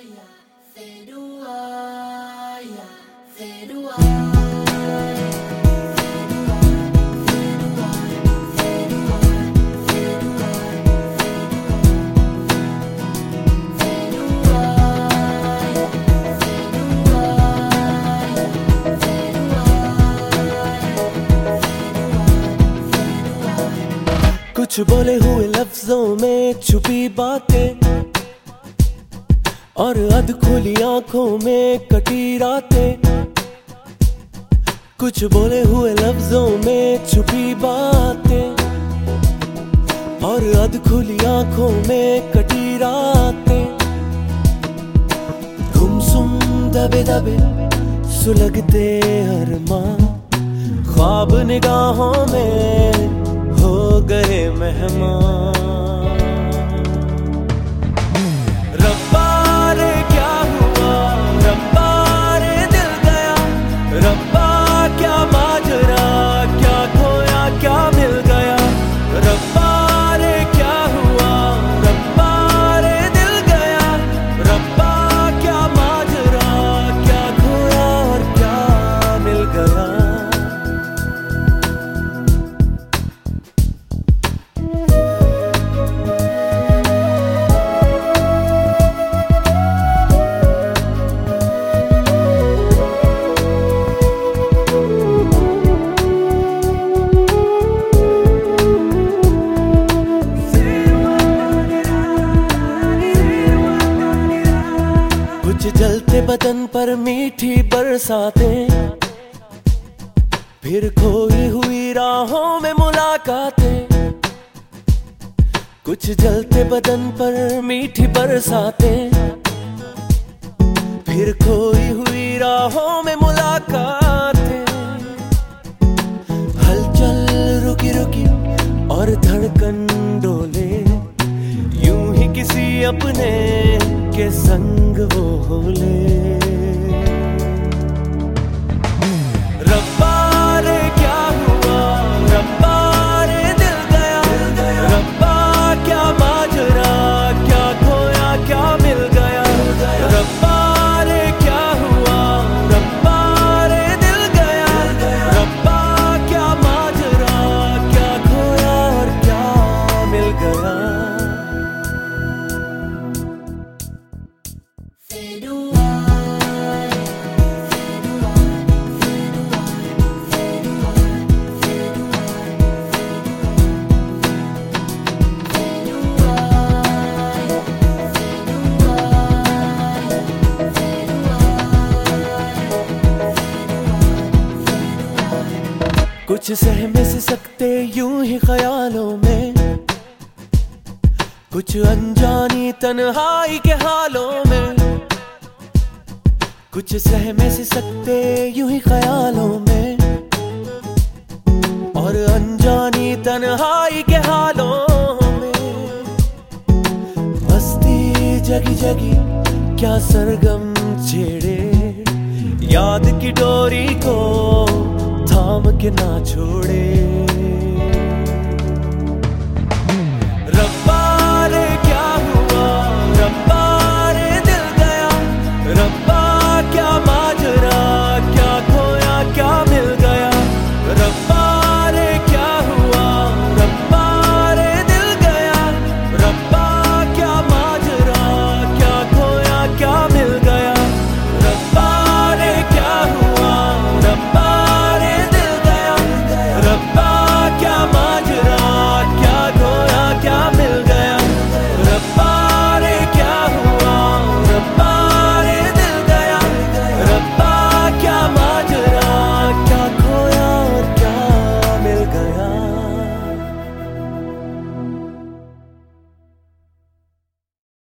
कुछ बोले हुए लफ्जों में छुपी बातें और अधखुली आंखों में कटी रातें। कुछ बोले हुए लफ्जों में छुपी बातें और अधखुली आंखों में कटी रातें। गुमसुम दबे दबे सुलगते अरमां, ख्वाब निगाहों में हो गए मेहमान। रब्बा रे क्या हुआ, रब्बा रे दिल गया, रब्बा क्या माजरा, क्या खोया क्या मिल गया। रब्बा रे क्या हुआ, रब्बा रे दिल गया, रब्बा क्या माजरा, क्या खोया और क्या मिल गया। कुछ जलते बदन पर मीठी बरसातें, फिर खोई हुई राहों में मुलाकातें। कुछ जलते बदन पर मीठी बरसातें, फिर खोई हुई राहों में मुलाकातें। हलचल रुकी रुकी और धड़कन डोले, यूं ही किसी अपने के संग वो होले। रब्बा रे क्या हुआ, रब्बा रे दिल गया, रब्बा क्या माजरा, क्या खोया क्या मिल गया। रब्बा रे क्या हुआ, रब्बा रे दिल गया, रब्बा क्या माजरा, क्या खोया और क्या मिल गया। कुछ सहमे से सकते यूं ही ख्यालों में, कुछ अनजानी तन्हाई के हालों में। कुछ सहमे से सकते यूं ही ख्यालों में और अनजानी तन्हाई के हालों में। मस्ती जगी जगी क्या सरगम छेड़े, याद की डोरी को थाम के ना छोड़े।